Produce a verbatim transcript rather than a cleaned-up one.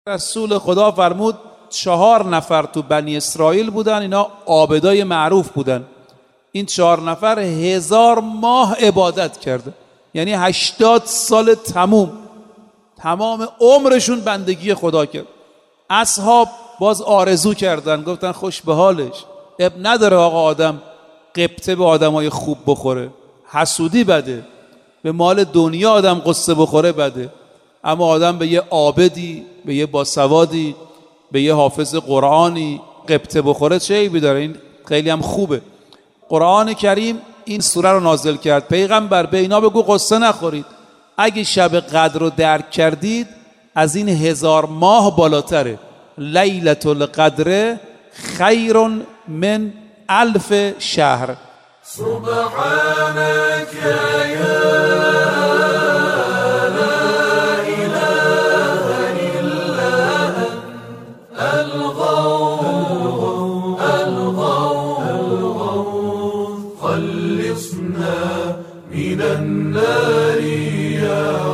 رسول خدا فرمود چهار نفر تو بنی اسرائیل بودن، اینا عابدای معروف بودن. این چهار نفر هزار ماه عبادت کرده، یعنی هشتاد سال تموم تمام عمرشون بندگی خدا کرد. اصحاب باز آرزو کردن، گفتن خوش به حالش، اب نداره آقا آدم قبطه به آدمای خوب بخوره، حسودی بده، به مال دنیا آدم قصه بخوره بده، اما آدم به یه عابدی، به یه باسوادی، به یه حافظ قرآنی قبطه بخوره چه عیبی داره؟ این خیلی هم خوبه. قرآن کریم این سوره رو نازل کرد، پیغمبر به اینا بگو قصه نخورید، اگه شب قدر رو درک کردید از این هزار ماه بالاتره. لیلة القدر خیر من الف شهر. سبحانك یا خلصنا من النار يا